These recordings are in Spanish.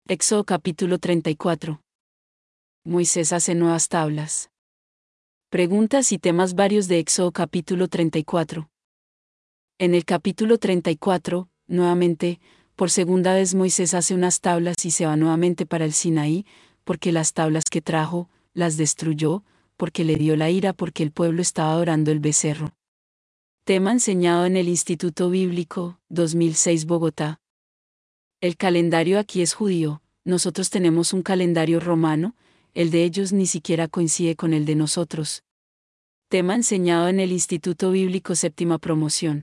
Éxodo capítulo 34. Moisés hace nuevas tablas. Preguntas y temas varios de Éxodo capítulo 34. En el capítulo 34, nuevamente, por segunda vez Moisés hace unas tablas y se va nuevamente para el Sinaí, porque las tablas que trajo, las destruyó, porque le dio la ira porque el pueblo estaba adorando el becerro. Tema enseñado en el Instituto Bíblico, 2006 Bogotá. El calendario aquí es judío, nosotros tenemos un calendario romano, el de ellos ni siquiera coincide con el de nosotros. Tema enseñado en el Instituto Bíblico Séptima Promoción.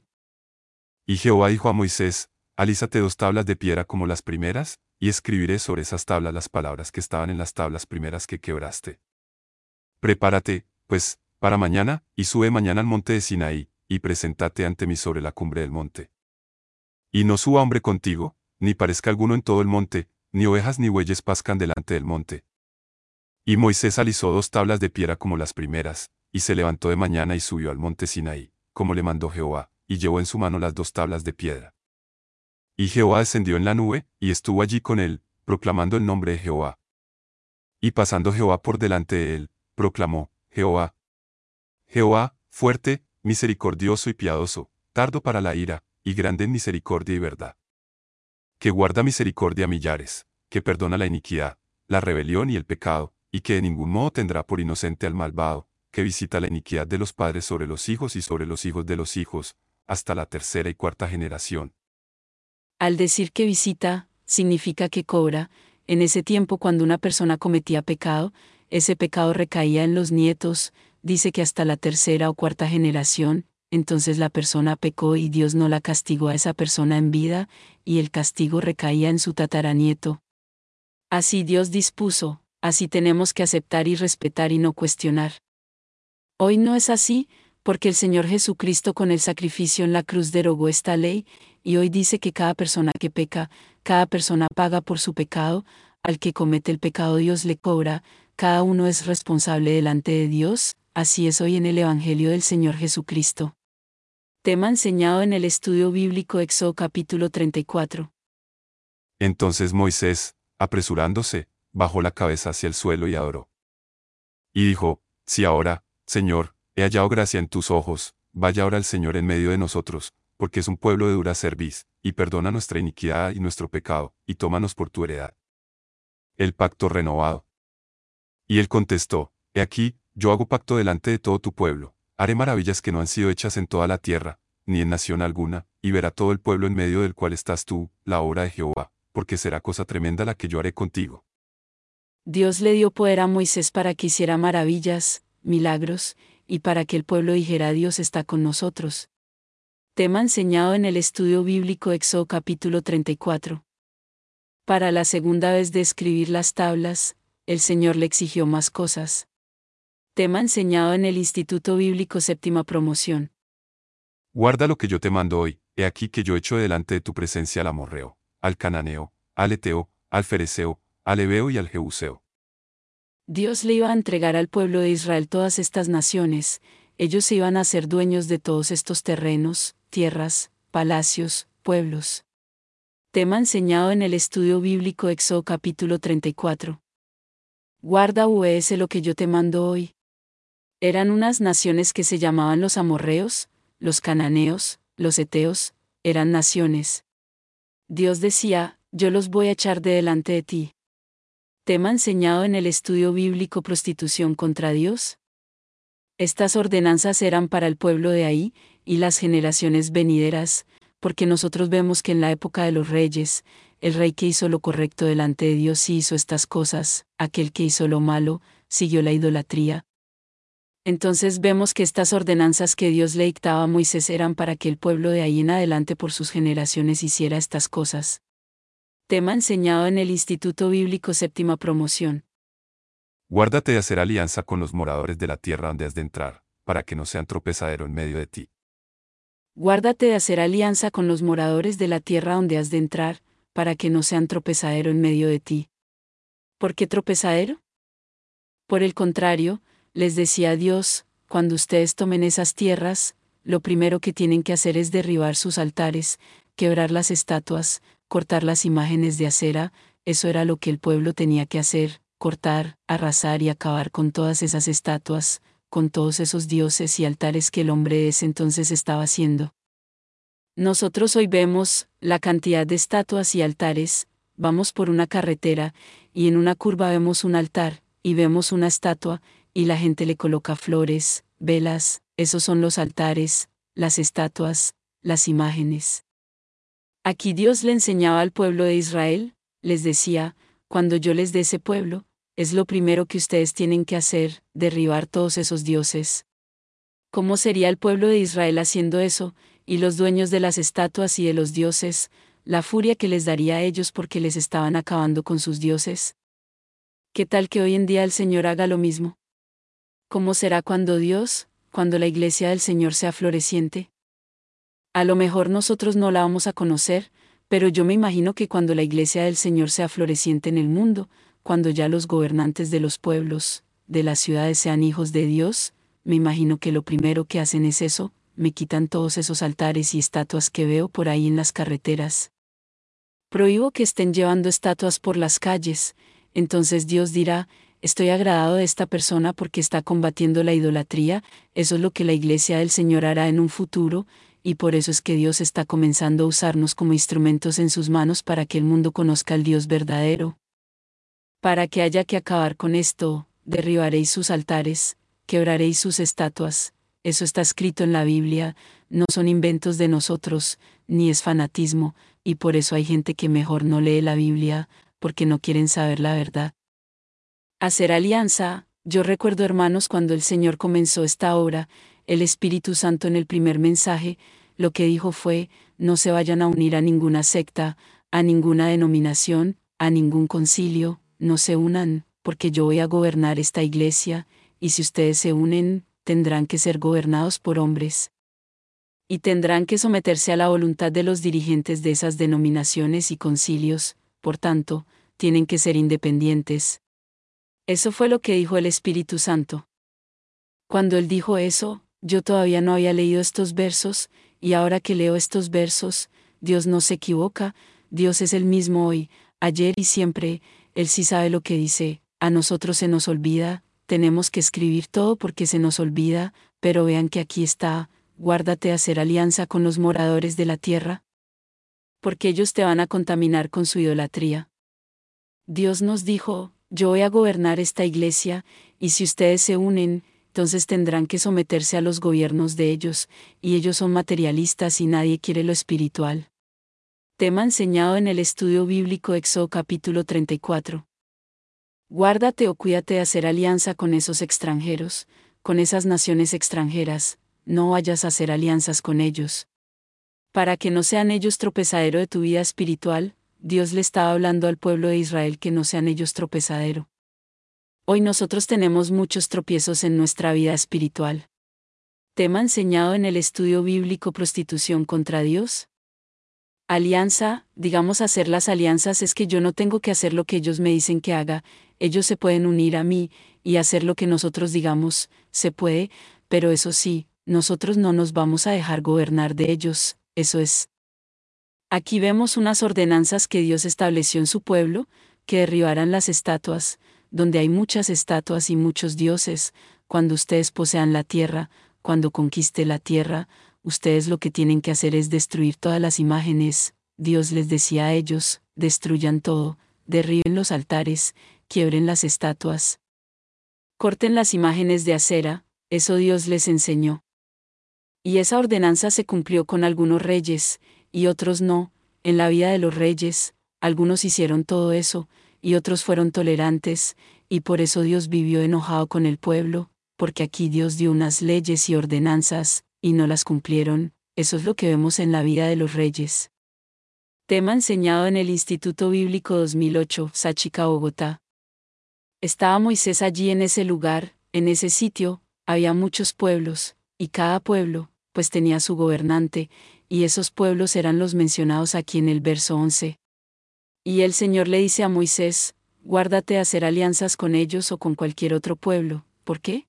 Y Jehová dijo a Moisés: Alízate 2 tablas de piedra como las primeras, y escribiré sobre esas tablas las palabras que estaban en las tablas primeras que quebraste. Prepárate, pues, para mañana, y sube mañana al monte de Sinaí, y preséntate ante mí sobre la cumbre del monte. Y no suba hombre contigo, ni parezca alguno en todo el monte, ni ovejas ni bueyes pascan delante del monte. Y Moisés alisó 2 tablas de piedra como las primeras, y se levantó de mañana y subió al monte Sinaí, como le mandó Jehová, y llevó en su mano las 2 tablas de piedra. Y Jehová descendió en la nube, y estuvo allí con él, proclamando el nombre de Jehová. Y pasando Jehová por delante de él, proclamó: Jehová, Jehová, fuerte, misericordioso y piadoso, tardo para la ira, y grande en misericordia y verdad. Que guarda misericordia a millares, que perdona la iniquidad, la rebelión y el pecado, y que de ningún modo tendrá por inocente al malvado, que visita la iniquidad de los padres sobre los hijos y sobre los hijos de los hijos, hasta la 3ª y 4ª generación. Al decir que visita, significa que cobra. En ese tiempo cuando una persona cometía pecado, ese pecado recaía en los nietos, dice que hasta la 3ª o 4ª generación, entonces la persona pecó y Dios no la castigó a esa persona en vida, y el castigo recaía en su tataranieto. Así Dios dispuso, así tenemos que aceptar y respetar y no cuestionar. Hoy no es así, porque el Señor Jesucristo con el sacrificio en la cruz derogó esta ley, y hoy dice que cada persona que peca, cada persona paga por su pecado, al que comete el pecado Dios le cobra, cada uno es responsable delante de Dios, así es hoy en el Evangelio del Señor Jesucristo. Tema enseñado en el estudio bíblico Éxodo capítulo 34. Entonces Moisés, apresurándose, bajó la cabeza hacia el suelo y adoró. Y dijo: Si ahora, Señor, he hallado gracia en tus ojos, vaya ahora el Señor en medio de nosotros, porque es un pueblo de dura cerviz, y perdona nuestra iniquidad y nuestro pecado, y tómanos por tu heredad. El pacto renovado. Y él contestó: He aquí, yo hago pacto delante de todo tu pueblo, haré maravillas que no han sido hechas en toda la tierra, ni en nación alguna, y verá todo el pueblo en medio del cual estás tú, la obra de Jehová, porque será cosa tremenda la que yo haré contigo. Dios le dio poder a Moisés para que hiciera maravillas, milagros, y para que el pueblo dijera: Dios está con nosotros. Tema enseñado en el estudio bíblico Éxodo capítulo 34. Para la segunda vez de escribir las tablas, el Señor le exigió más cosas. Tema enseñado en el Instituto Bíblico Séptima Promoción. Guarda lo que yo te mando hoy, he aquí que yo echo delante de tu presencia al amorreo, al cananeo, al eteo, al fereceo, al heveo y al jebuseo. Dios le iba a entregar al pueblo de Israel todas estas naciones, ellos se iban a ser dueños de todos estos terrenos, tierras, palacios, pueblos. Tema enseñado en el estudio bíblico Éxodo capítulo 34. Guarda o obedece lo que yo te mando hoy. Eran unas naciones que se llamaban los amorreos, los cananeos, los heteos, eran naciones. Dios decía: yo los voy a echar de delante de ti. Tema enseñado en el estudio bíblico Prostitución contra Dios. Estas ordenanzas eran para el pueblo de ahí, y las generaciones venideras, porque nosotros vemos que en la época de los reyes, el rey que hizo lo correcto delante de Dios sí hizo estas cosas, aquel que hizo lo malo, siguió la idolatría. Entonces vemos que estas ordenanzas que Dios le dictaba a Moisés eran para que el pueblo de ahí en adelante por sus generaciones hiciera estas cosas. Tema enseñado en el Instituto Bíblico Séptima Promoción. Guárdate de hacer alianza con los moradores de la tierra donde has de entrar, para que no sean tropezadero en medio de ti. Guárdate de hacer alianza con los moradores de la tierra donde has de entrar, para que no sean tropezadero en medio de ti. ¿Por qué tropezadero? Por el contrario, les decía Dios, cuando ustedes tomen esas tierras, lo primero que tienen que hacer es derribar sus altares, quebrar las estatuas, cortar las imágenes de acera, eso era lo que el pueblo tenía que hacer, cortar, arrasar y acabar con todas esas estatuas, con todos esos dioses y altares que el hombre de ese entonces estaba haciendo. Nosotros hoy vemos la cantidad de estatuas y altares, vamos por una carretera, y en una curva vemos un altar, y vemos una estatua, y la gente le coloca flores, velas, esos son los altares, las estatuas, las imágenes. Aquí Dios le enseñaba al pueblo de Israel, les decía, cuando yo les dé ese pueblo, es lo primero que ustedes tienen que hacer, derribar todos esos dioses. ¿Cómo sería el pueblo de Israel haciendo eso, y los dueños de las estatuas y de los dioses, la furia que les daría a ellos porque les estaban acabando con sus dioses? ¿Qué tal que hoy en día el Señor haga lo mismo? ¿Cómo será cuando cuando la iglesia del Señor sea floreciente? A lo mejor nosotros no la vamos a conocer, pero yo me imagino que cuando la iglesia del Señor sea floreciente en el mundo, cuando ya los gobernantes de los pueblos, de las ciudades sean hijos de Dios, me imagino que lo primero que hacen es eso, me quitan todos esos altares y estatuas que veo por ahí en las carreteras. Prohíbo que estén llevando estatuas por las calles, entonces Dios dirá, estoy agradado de esta persona porque está combatiendo la idolatría, eso es lo que la iglesia del Señor hará en un futuro, y por eso es que Dios está comenzando a usarnos como instrumentos en sus manos para que el mundo conozca al Dios verdadero. Para que haya que acabar con esto, derribaréis sus altares, quebraréis sus estatuas, eso está escrito en la Biblia, no son inventos de nosotros, ni es fanatismo, y por eso hay gente que mejor no lee la Biblia, porque no quieren saber la verdad. Hacer alianza, yo recuerdo hermanos cuando el Señor comenzó esta obra, el Espíritu Santo en el primer mensaje, lo que dijo fue, no se vayan a unir a ninguna secta, a ninguna denominación, a ningún concilio, no se unan, porque yo voy a gobernar esta iglesia, y si ustedes se unen, tendrán que ser gobernados por hombres. Y tendrán que someterse a la voluntad de los dirigentes de esas denominaciones y concilios, por tanto, tienen que ser independientes. Eso fue lo que dijo el Espíritu Santo. Cuando él dijo eso, yo todavía no había leído estos versos, y ahora que leo estos versos, Dios no se equivoca, Dios es el mismo hoy, ayer y siempre, Él sí sabe lo que dice, a nosotros se nos olvida, tenemos que escribir todo porque se nos olvida, pero vean que aquí está, guárdate a hacer alianza con los moradores de la tierra, porque ellos te van a contaminar con su idolatría. Dios nos dijo, yo voy a gobernar esta iglesia, y si ustedes se unen, entonces tendrán que someterse a los gobiernos de ellos, y ellos son materialistas y nadie quiere lo espiritual. Tema enseñado en el estudio bíblico Éxodo capítulo 34. Guárdate o cuídate de hacer alianza con esos extranjeros, con esas naciones extranjeras, no vayas a hacer alianzas con ellos. Para que no sean ellos tropezadero de tu vida espiritual, Dios le estaba hablando al pueblo de Israel que no sean ellos tropezadero. Hoy nosotros tenemos muchos tropiezos en nuestra vida espiritual. Tema enseñado en el estudio bíblico Prostitución contra Dios. Alianza, digamos hacer las alianzas es que yo no tengo que hacer lo que ellos me dicen que haga, ellos se pueden unir a mí, y hacer lo que nosotros digamos, se puede, pero eso sí, nosotros no nos vamos a dejar gobernar de ellos, eso es. Aquí vemos unas ordenanzas que Dios estableció en su pueblo, que derribaran las estatuas, donde hay muchas estatuas y muchos dioses, cuando ustedes posean la tierra, cuando conquiste la tierra, ustedes lo que tienen que hacer es destruir todas las imágenes, Dios les decía a ellos, destruyan todo, derriben los altares, quiebren las estatuas. Corten las imágenes de acera, eso Dios les enseñó. Y esa ordenanza se cumplió con algunos reyes, y otros no, en la vida de los reyes, algunos hicieron todo eso, y otros fueron tolerantes, y por eso Dios vivió enojado con el pueblo, porque aquí Dios dio unas leyes y ordenanzas, y no las cumplieron, eso es lo que vemos en la vida de los reyes. Tema enseñado en el Instituto Bíblico 2008, Sáchica, Bogotá. Estaba Moisés allí en ese lugar, en ese sitio, había muchos pueblos, y cada pueblo, pues tenía su gobernante, y esos pueblos eran los mencionados aquí en el verso 11. Y el Señor le dice a Moisés, guárdate de hacer alianzas con ellos o con cualquier otro pueblo, ¿por qué?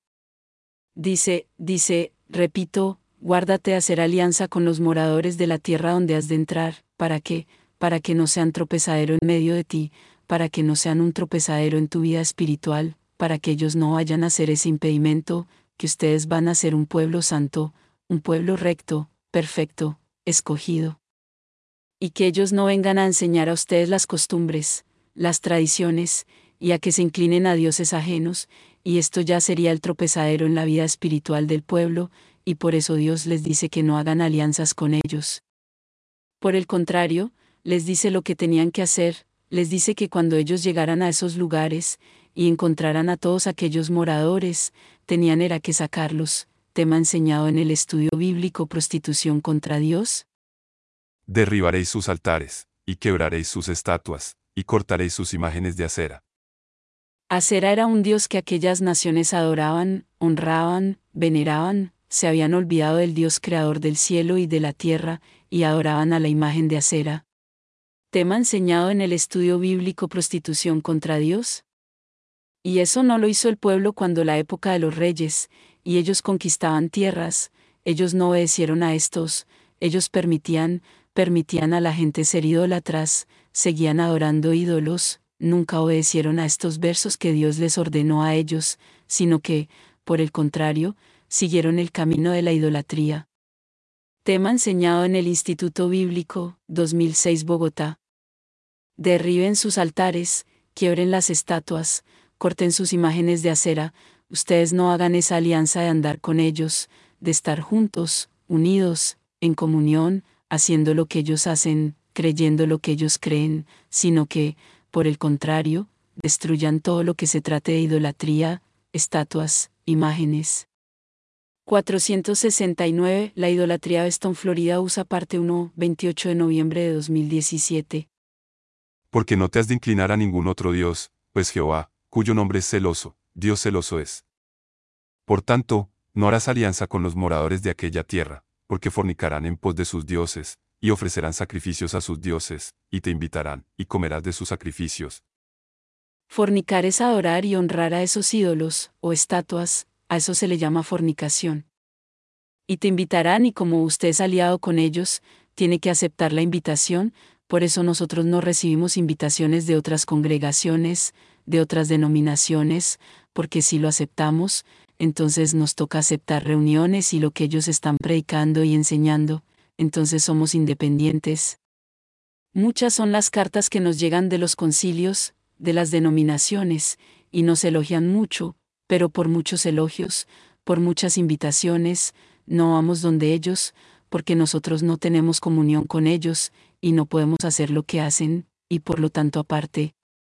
Dice, repito, guárdate de hacer alianza con los moradores de la tierra donde has de entrar, ¿para qué? Para que no sean tropezadero en medio de ti, para que no sean un tropezadero en tu vida espiritual, para que ellos no vayan a ser ese impedimento, que ustedes van a ser un pueblo santo, un pueblo recto, perfecto, escogido. Y que ellos no vengan a enseñar a ustedes las costumbres, las tradiciones, y a que se inclinen a dioses ajenos, y esto ya sería el tropezadero en la vida espiritual del pueblo, y por eso Dios les dice que no hagan alianzas con ellos. Por el contrario, les dice lo que tenían que hacer, les dice que cuando ellos llegaran a esos lugares, y encontraran a todos aquellos moradores, tenían era que sacarlos. Tema enseñado en el estudio bíblico: prostitución contra Dios. Derribaréis sus altares, y quebraréis sus estatuas, y cortaréis sus imágenes de acera. Acera era un dios que aquellas naciones adoraban, honraban, veneraban, se habían olvidado del Dios creador del cielo y de la tierra, y adoraban a la imagen de Acera. Tema enseñado en el estudio bíblico: prostitución contra Dios. Y eso no lo hizo el pueblo cuando la época de los reyes, y ellos conquistaban tierras, ellos no obedecieron a estos, ellos permitían a la gente ser idólatras, seguían adorando ídolos, nunca obedecieron a estos versos que Dios les ordenó a ellos, sino que, por el contrario, siguieron el camino de la idolatría. Tema enseñado en el Instituto Bíblico, 2006, Bogotá. Derriben sus altares, quiebren las estatuas, corten sus imágenes de acera, ustedes no hagan esa alianza de andar con ellos, de estar juntos, unidos, en comunión, haciendo lo que ellos hacen, creyendo lo que ellos creen, sino que, por el contrario, destruyan todo lo que se trate de idolatría, estatuas, imágenes. 469. La idolatría. Weston, Florida, USA. Parte 1, 28 de noviembre de 2017. Porque no te has de inclinar a ningún otro Dios, pues Jehová, cuyo nombre es celoso, Dios celoso es. Por tanto, no harás alianza con los moradores de aquella tierra, porque fornicarán en pos de sus dioses, y ofrecerán sacrificios a sus dioses, y te invitarán, y comerás de sus sacrificios. Fornicar es adorar y honrar a esos ídolos, o estatuas, a eso se le llama fornicación. Y te invitarán, y como usted es aliado con ellos, tiene que aceptar la invitación. Por eso nosotros no recibimos invitaciones de otras congregaciones, de otras denominaciones, porque si lo aceptamos, entonces nos toca aceptar reuniones y lo que ellos están predicando y enseñando, entonces somos independientes. Muchas son las cartas que nos llegan de los concilios, de las denominaciones, y nos elogian mucho, pero por muchos elogios, por muchas invitaciones, no vamos donde ellos, porque nosotros no tenemos comunión con ellos, y no podemos hacer lo que hacen, y por lo tanto aparte.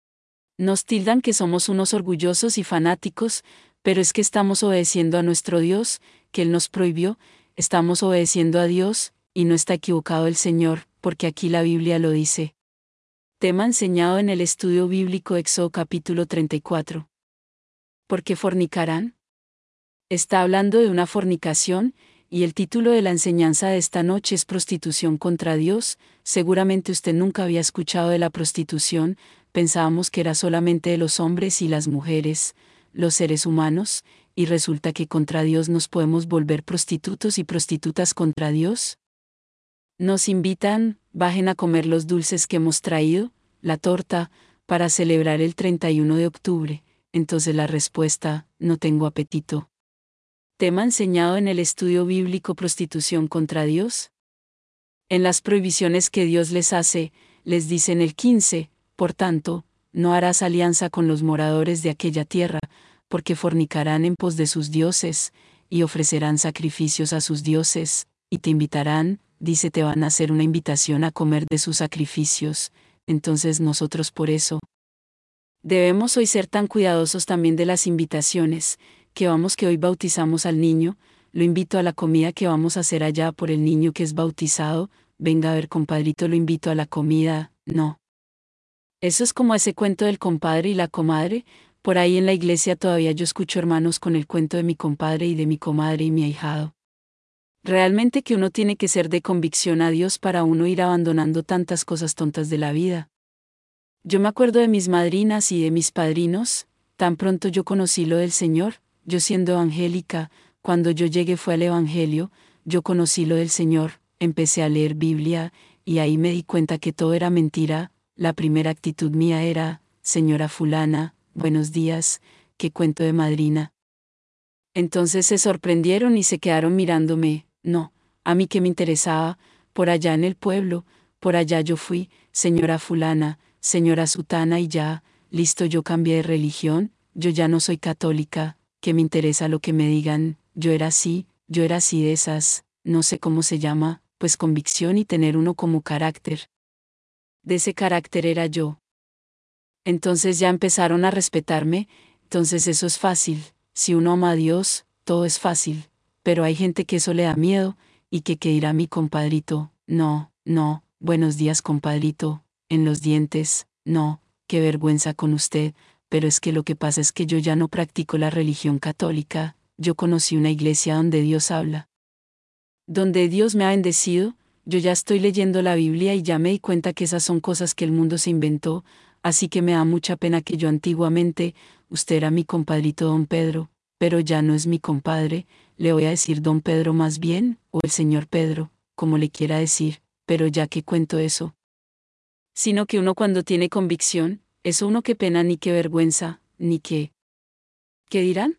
Nos tildan que somos unos orgullosos y fanáticos, pero es que estamos obedeciendo a nuestro Dios, que Él nos prohibió, estamos obedeciendo a Dios, y no está equivocado el Señor, porque aquí la Biblia lo dice. Tema enseñado en el estudio bíblico: Éxodo capítulo 34. ¿Por qué fornicarán? Está hablando de una fornicación, y el título de la enseñanza de esta noche es prostitución contra Dios. Seguramente usted nunca había escuchado de la prostitución, pensábamos que era solamente de los hombres y las mujeres, los seres humanos, y resulta que contra Dios nos podemos volver prostitutos y prostitutas contra Dios. Nos invitan, bajen a comer los dulces que hemos traído, la torta, para celebrar el 31 de octubre. Entonces la respuesta: no tengo apetito. Tema enseñado en el estudio bíblico: prostitución contra Dios. En las prohibiciones que Dios les hace, les dice en el 15, por tanto, no harás alianza con los moradores de aquella tierra, porque fornicarán en pos de sus dioses, y ofrecerán sacrificios a sus dioses, y te invitarán, dice, te van a hacer una invitación a comer de sus sacrificios. Entonces nosotros por eso debemos hoy ser tan cuidadosos también de las invitaciones, que hoy bautizamos al niño, lo invito a la comida que vamos a hacer allá por el niño que es bautizado, venga a ver compadrito, lo invito a la comida, no. Eso es como ese cuento del compadre y la comadre. Por ahí en la iglesia todavía yo escucho hermanos con el cuento de mi compadre y de mi comadre y mi ahijado. Realmente que uno tiene que ser de convicción a Dios para uno ir abandonando tantas cosas tontas de la vida. Yo me acuerdo de mis madrinas y de mis padrinos, tan pronto yo conocí lo del Señor, yo siendo evangélica, cuando yo llegué fue al Evangelio, yo conocí lo del Señor, empecé a leer Biblia, y ahí me di cuenta que todo era mentira, la primera actitud mía era, señora fulana, buenos días, ¿qué cuento de madrina? Entonces se sorprendieron y se quedaron mirándome. No, a mí que me interesaba, por allá en el pueblo, por allá yo fui, señora fulana, señora sutana y ya, listo, yo cambié de religión, yo ya no soy católica, que me interesa lo que me digan, yo era así de esas, no sé cómo se llama, pues convicción y tener uno como carácter. De ese carácter era yo. Entonces ya empezaron a respetarme, entonces eso es fácil, si uno ama a Dios, todo es fácil, pero hay gente que eso le da miedo, y que qué dirá mi compadrito, no, no, buenos días compadrito, en los dientes, no, qué vergüenza con usted, pero es que lo que pasa es que yo ya no practico la religión católica, yo conocí una iglesia donde Dios habla. Donde Dios me ha bendecido, yo ya estoy leyendo la Biblia y ya me di cuenta que esas son cosas que el mundo se inventó, así que me da mucha pena que yo antiguamente, usted era mi compadrito don Pedro, pero ya no es mi compadre, le voy a decir don Pedro más bien, o el señor Pedro, como le quiera decir, pero ya que cuento eso. Sino que uno cuando tiene convicción, eso uno qué pena ni qué vergüenza, ni qué. ¿Qué dirán?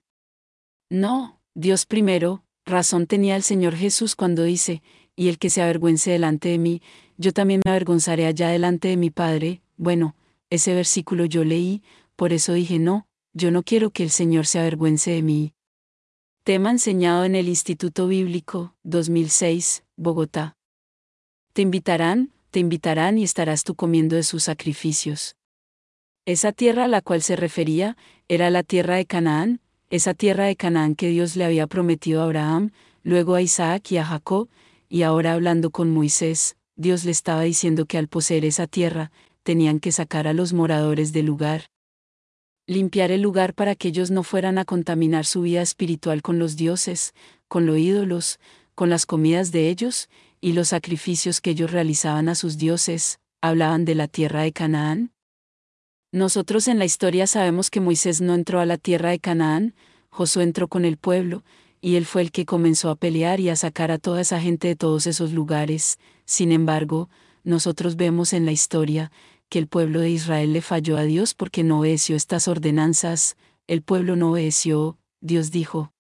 No, Dios primero, razón tenía el Señor Jesús cuando dice, y el que se avergüence delante de mí, yo también me avergonzaré allá delante de mi Padre. Bueno, ese versículo yo leí, por eso dije no, yo no quiero que el Señor se avergüence de mí. Tema enseñado en el Instituto Bíblico, 2006, Bogotá. Te invitarán y estarás tú comiendo de sus sacrificios. Esa tierra a la cual se refería, era la tierra de Canaán, esa tierra de Canaán que Dios le había prometido a Abraham, luego a Isaac y a Jacob, y ahora hablando con Moisés, Dios le estaba diciendo que al poseer esa tierra, tenían que sacar a los moradores del lugar. Limpiar el lugar para que ellos no fueran a contaminar su vida espiritual con los dioses, con los ídolos, con las comidas de ellos, y los sacrificios que ellos realizaban a sus dioses, hablaban de la tierra de Canaán. Nosotros en la historia sabemos que Moisés no entró a la tierra de Canaán, Josué entró con el pueblo, y él fue el que comenzó a pelear y a sacar a toda esa gente de todos esos lugares. Sin embargo, nosotros vemos en la historia que el pueblo de Israel le falló a Dios porque no obedeció estas ordenanzas, el pueblo no obedeció, Dios dijo: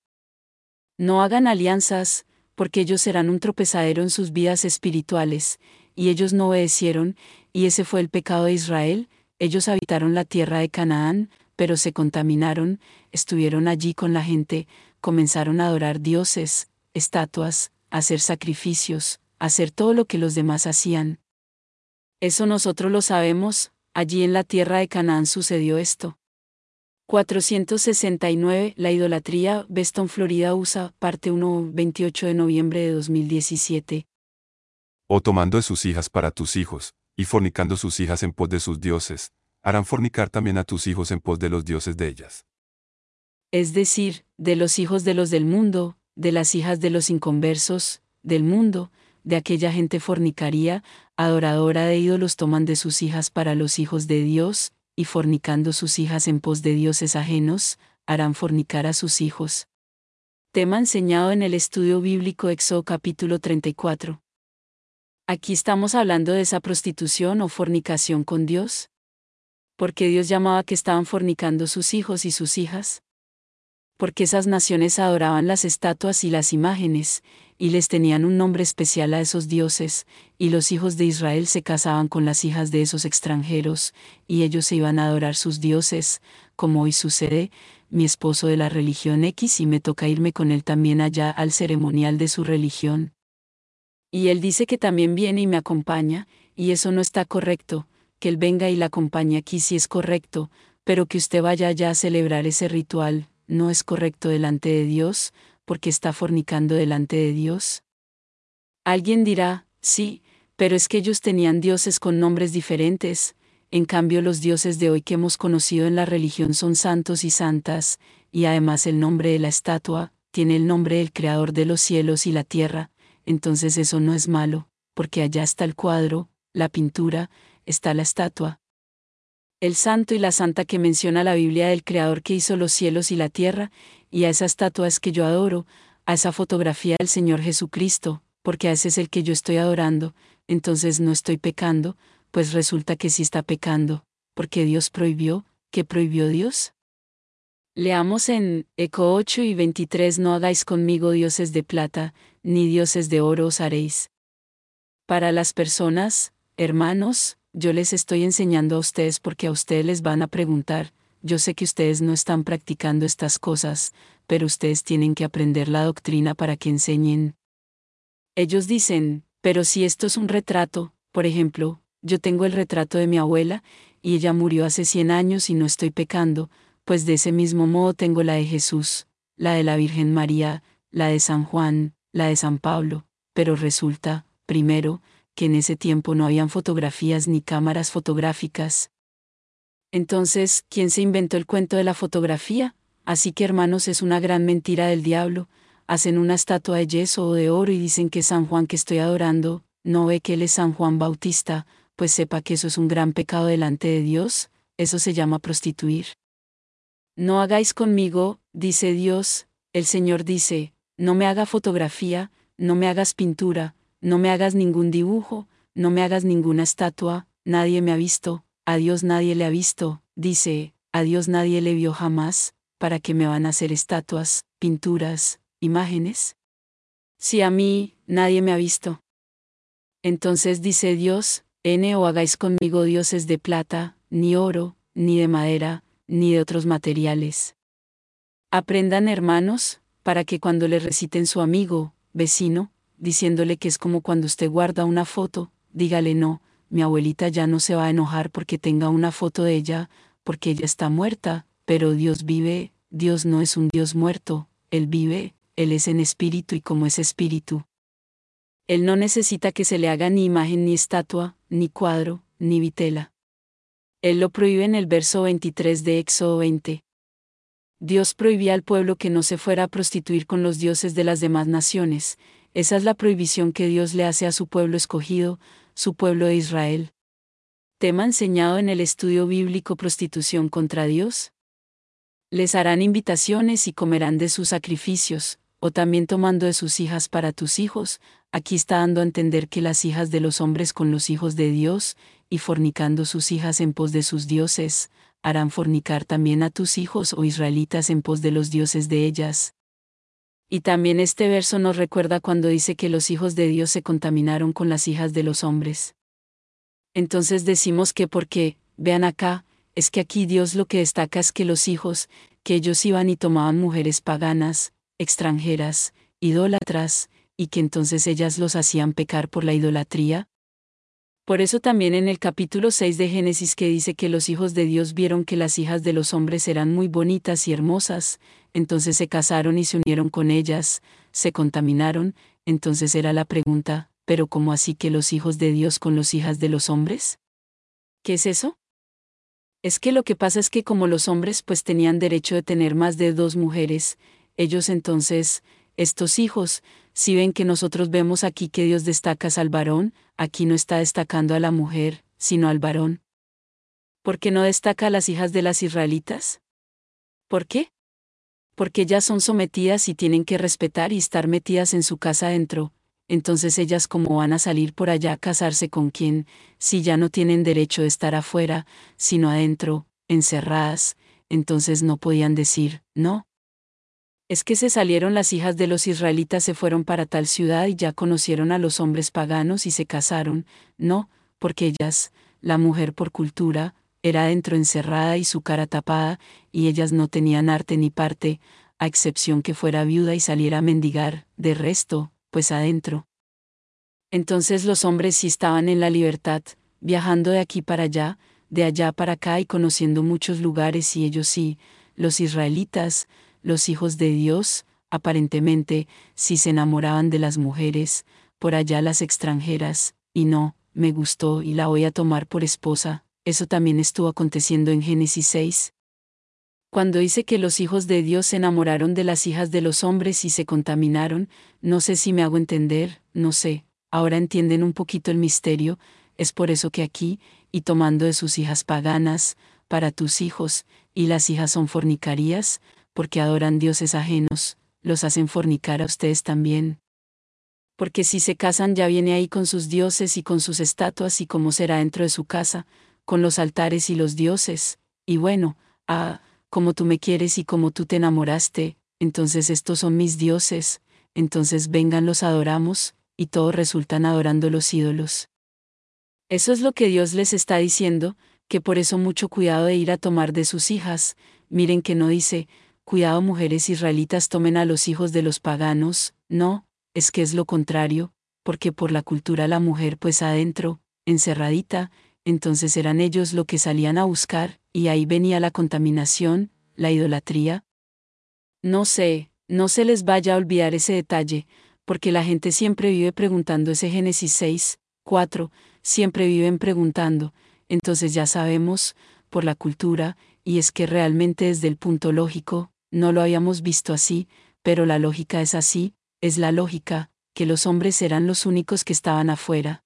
no hagan alianzas, porque ellos serán un tropezadero en sus vidas espirituales, y ellos no obedecieron, y ese fue el pecado de Israel. Ellos habitaron la tierra de Canaán, pero se contaminaron, estuvieron allí con la gente, comenzaron a adorar dioses, estatuas, a hacer sacrificios, a hacer todo lo que los demás hacían. Eso nosotros lo sabemos, allí en la tierra de Canaán sucedió esto. 469, La idolatría, Beston, Florida, USA, parte 1, 28 de noviembre de 2017. O tomando de sus hijas para tus hijos, y fornicando sus hijas en pos de sus dioses, harán fornicar también a tus hijos en pos de los dioses de ellas. Es decir, de los hijos de los del mundo, de las hijas de los inconversos, del mundo, de aquella gente fornicaría, adoradora de ídolos toman de sus hijas para los hijos de Dios, y fornicando sus hijas en pos de dioses ajenos, harán fornicar a sus hijos. Tema enseñado en el estudio bíblico Éxodo capítulo 34. Aquí estamos hablando de esa prostitución o fornicación con Dios. ¿Por qué Dios llamaba que estaban fornicando sus hijos y sus hijas? Porque esas naciones adoraban las estatuas y las imágenes, y les tenían un nombre especial a esos dioses, y los hijos de Israel se casaban con las hijas de esos extranjeros, y ellos se iban a adorar sus dioses, como hoy sucede, mi esposo de la religión X y me toca irme con él también allá al ceremonial de su religión. Y él dice que también viene y me acompaña, y eso no está correcto, que él venga y la acompañe aquí sí es correcto, pero que usted vaya allá a celebrar ese ritual, no es correcto delante de Dios, porque está fornicando delante de Dios. Alguien dirá, sí, pero es que ellos tenían dioses con nombres diferentes, en cambio los dioses de hoy que hemos conocido en la religión son santos y santas, y además el nombre de la estatua, tiene el nombre del Creador de los cielos y la tierra, entonces eso no es malo, porque allá está el cuadro, la pintura, está la estatua. El santo y la santa que menciona la Biblia del Creador que hizo los cielos y la tierra, y a esa estatua es que yo adoro, a esa fotografía del Señor Jesucristo, porque a ese es el que yo estoy adorando, entonces no estoy pecando, pues resulta que sí está pecando, porque Dios prohibió. ¿Qué prohibió Dios? Leamos en Eco 8 y 23: No hagáis conmigo dioses de plata, ni dioses de oro os haréis. Para las personas, hermanos, yo les estoy enseñando a ustedes porque a ustedes les van a preguntar. Yo sé que ustedes no están practicando estas cosas, pero ustedes tienen que aprender la doctrina para que enseñen. Ellos dicen, pero si esto es un retrato, por ejemplo, yo tengo el retrato de mi abuela, y ella murió hace 100 años y no estoy pecando, pues de ese mismo modo tengo la de Jesús, la de la Virgen María, la de San Juan, la de San Pablo, pero resulta, primero, que en ese tiempo no habían fotografías ni cámaras fotográficas. Entonces, ¿quién se inventó el cuento de la fotografía? Así que, hermanos, es una gran mentira del diablo. Hacen una estatua de yeso o de oro y dicen que es San Juan que estoy adorando, no ve que él es San Juan Bautista, pues sepa que eso es un gran pecado delante de Dios, eso se llama prostituir. No hagáis conmigo, dice Dios, el Señor dice, no me haga fotografía, no me hagas pintura, no me hagas ningún dibujo, no me hagas ninguna estatua, nadie me ha visto, a Dios nadie le ha visto, dice, a Dios nadie le vio jamás, ¿para qué me van a hacer estatuas, pinturas, imágenes? Si a mí, nadie me ha visto. Entonces dice Dios, no hagáis conmigo dioses de plata, ni oro, ni de madera, ni de otros materiales. Aprendan, hermanos, para que cuando le reciten su amigo, vecino, diciéndole que es como cuando usted guarda una foto, dígale no, mi abuelita ya no se va a enojar porque tenga una foto de ella, porque ella está muerta, pero Dios vive, Dios no es un Dios muerto, Él vive, Él es en espíritu y como es espíritu. Él no necesita que se le haga ni imagen ni estatua, ni cuadro, ni vitela. Él lo prohíbe en el verso 23 de Éxodo 20. Dios prohibía al pueblo que no se fuera a prostituir con los dioses de las demás naciones. Esa es la prohibición que Dios le hace a su pueblo escogido, su pueblo de Israel. Tema enseñado en el estudio bíblico: prostitución contra Dios. Les harán invitaciones y comerán de sus sacrificios, o también tomando de sus hijas para tus hijos. Aquí está dando a entender que las hijas de los hombres con los hijos de Dios, y fornicando sus hijas en pos de sus dioses, harán fornicar también a tus hijos o israelitas en pos de los dioses de ellas. Y también este verso nos recuerda cuando dice que los hijos de Dios se contaminaron con las hijas de los hombres. Entonces decimos que porque, vean acá, es que aquí Dios lo que destaca es que los hijos, que ellos iban y tomaban mujeres paganas, extranjeras, idólatras, y que entonces ellas los hacían pecar por la idolatría. Por eso también en el capítulo 6 de Génesis, que dice que los hijos de Dios vieron que las hijas de los hombres eran muy bonitas y hermosas, entonces se casaron y se unieron con ellas, se contaminaron. Entonces era la pregunta, ¿pero cómo así que los hijos de Dios con las hijas de los hombres? ¿Qué es eso? Es que lo que pasa es que como los hombres pues tenían derecho de tener más de 2 mujeres, ellos entonces, estos hijos, si ven que nosotros vemos aquí que Dios destaca al varón, aquí no está destacando a la mujer, sino al varón. ¿Por qué no destaca a las hijas de las israelitas? ¿Por qué? Porque ellas son sometidas y tienen que respetar y estar metidas en su casa adentro. Entonces ellas, ¿cómo van a salir por allá a casarse con quién, si ya no tienen derecho de estar afuera, sino adentro, encerradas? Entonces no podían decir, no. Es que se salieron las hijas de los israelitas, se fueron para tal ciudad y ya conocieron a los hombres paganos y se casaron. No, porque ellas, la mujer por cultura, era adentro encerrada y su cara tapada, y ellas no tenían arte ni parte, a excepción que fuera viuda y saliera a mendigar, de resto, pues adentro. Entonces los hombres sí estaban en la libertad, viajando de aquí para allá, de allá para acá y conociendo muchos lugares, y ellos sí, los israelitas, los hijos de Dios, aparentemente, sí se enamoraban de las mujeres, por allá las extranjeras, y no, me gustó y la voy a tomar por esposa. Eso también estuvo aconteciendo en Génesis 6. Cuando dice que los hijos de Dios se enamoraron de las hijas de los hombres y se contaminaron, no sé si me hago entender, no sé, ahora entienden un poquito el misterio. Es por eso que aquí, y tomando de sus hijas paganas, para tus hijos, y las hijas son fornicarías, porque adoran dioses ajenos, los hacen fornicar a ustedes también. Porque si se casan ya viene ahí con sus dioses y con sus estatuas y cómo será dentro de su casa, con los altares y los dioses, y bueno, como tú me quieres y como tú te enamoraste, entonces estos son mis dioses, entonces vengan los adoramos, y todos resultan adorando los ídolos. Eso es lo que Dios les está diciendo, que por eso mucho cuidado de ir a tomar de sus hijas, miren que no dice, cuidado mujeres israelitas tomen a los hijos de los paganos, no, es que es lo contrario, porque por la cultura la mujer pues adentro, encerradita, entonces eran ellos lo que salían a buscar, y ahí venía la contaminación, la idolatría. No sé, no se les vaya a olvidar ese detalle, porque la gente siempre vive preguntando ese Génesis 6, 4, siempre viven preguntando, entonces ya sabemos, por la cultura, y es que realmente desde el punto lógico, no lo habíamos visto así, pero la lógica es así, es la lógica, que los hombres eran los únicos que estaban afuera.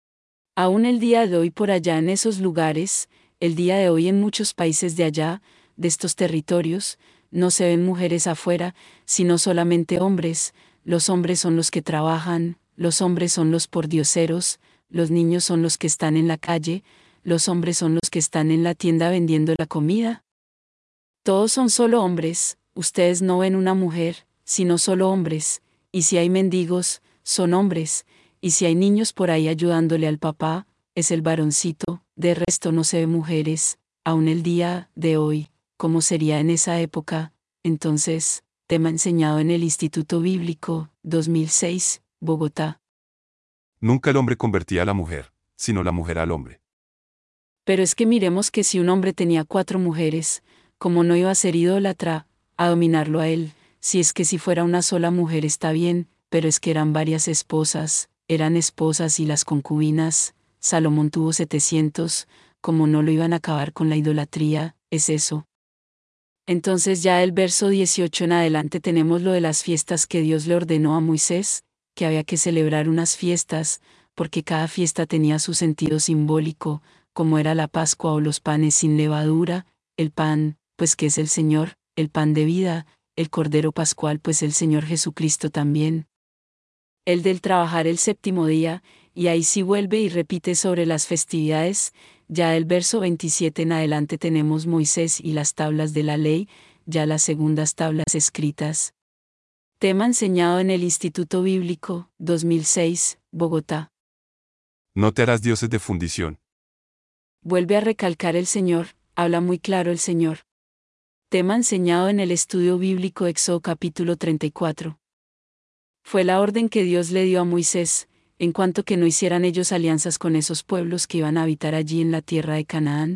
Aún el día de hoy por allá en esos lugares, el día de hoy en muchos países de allá, de estos territorios, no se ven mujeres afuera, sino solamente hombres, los hombres son los que trabajan, los hombres son los pordioseros, los niños son los que están en la calle, los hombres son los que están en la tienda vendiendo la comida. Todos son solo hombres, ustedes no ven una mujer, sino solo hombres, y si hay mendigos, son hombres, y si hay niños por ahí ayudándole al papá, es el varoncito, de resto no se ve mujeres, aún el día de hoy, como sería en esa época, entonces, tema enseñado en el Instituto Bíblico, 2006, Bogotá. Nunca el hombre convertía a la mujer, sino la mujer al hombre. Pero es que miremos que si un hombre tenía 4 mujeres, como no iba a ser idólatra, a dominarlo a él, si es que si fuera una sola mujer está bien, pero es que eran varias esposas, eran esposas y las concubinas, Salomón tuvo 700, como no lo iban a acabar con la idolatría, es eso. Entonces ya del verso 18 en adelante tenemos lo de las fiestas que Dios le ordenó a Moisés, que había que celebrar unas fiestas, porque cada fiesta tenía su sentido simbólico, como era la Pascua o los panes sin levadura, el pan, pues que es el Señor, el pan de vida, el Cordero Pascual, pues el Señor Jesucristo también. El del trabajar el séptimo día, y ahí sí vuelve y repite sobre las festividades, ya del verso 27 en adelante tenemos Moisés y las tablas de la ley, ya las segundas tablas escritas. Tema enseñado en el Instituto Bíblico, 2006, Bogotá. No te harás dioses de fundición. Vuelve a recalcar el Señor, habla muy claro el Señor. Tema enseñado en el estudio bíblico Éxodo capítulo 34. Fue la orden que Dios le dio a Moisés, en cuanto que no hicieran ellos alianzas con esos pueblos que iban a habitar allí en la tierra de Canaán.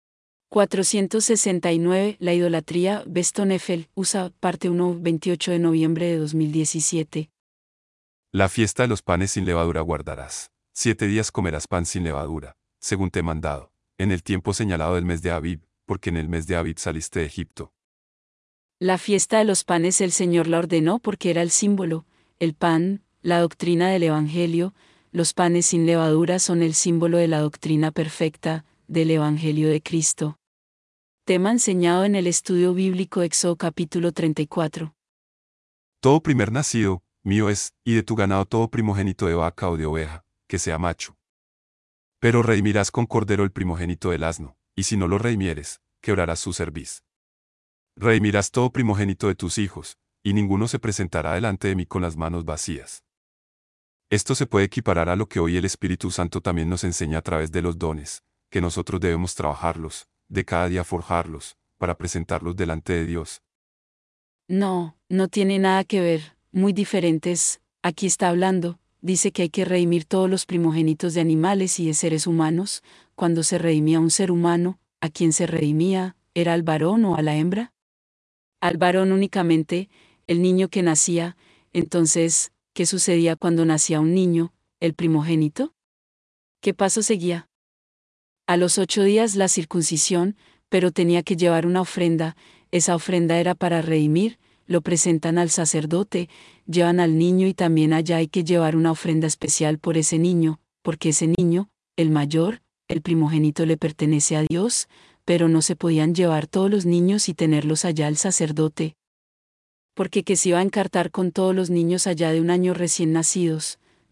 469, la idolatría, Beston Eiffel, USA, parte 1, 28 de noviembre de 2017. La fiesta de los panes sin levadura guardarás. 7 días comerás pan sin levadura, según te he mandado, en el tiempo señalado del mes de Abib, porque en el mes de Abib saliste de Egipto. La fiesta de los panes el Señor la ordenó porque era el símbolo, el pan, la doctrina del Evangelio, los panes sin levadura son el símbolo de la doctrina perfecta, del Evangelio de Cristo. Tema enseñado en el estudio bíblico Éxodo capítulo 34. Todo primer nacido, mío es, y de tu ganado todo primogénito de vaca o de oveja, que sea macho. Pero redimirás con cordero el primogénito del asno, y si no lo redimieres, quebrarás su cerviz. Redimirás todo primogénito de tus hijos, y ninguno se presentará delante de mí con las manos vacías. Esto se puede equiparar a lo que hoy el Espíritu Santo también nos enseña a través de los dones, que nosotros debemos trabajarlos, de cada día forjarlos, para presentarlos delante de Dios. No, no tiene nada que ver, muy diferentes, aquí está hablando, dice que hay que redimir todos los primogénitos de animales y de seres humanos, cuando se redimía un ser humano, ¿a quién se redimía? ¿Era al varón o a la hembra? Al varón únicamente, el niño que nacía, entonces, ¿qué sucedía cuando nacía un niño, el primogénito? ¿Qué paso seguía? A los 8 días la circuncisión, pero tenía que llevar una ofrenda, esa ofrenda era para redimir, lo presentan al sacerdote, llevan al niño y también allá hay que llevar una ofrenda especial por ese niño, porque ese niño, el mayor, el primogénito le pertenece a Dios, pero no se podían llevar todos los niños y tenerlos allá al sacerdote. Porque que se iba a encartar con todos los niños allá de un año recién nacidos,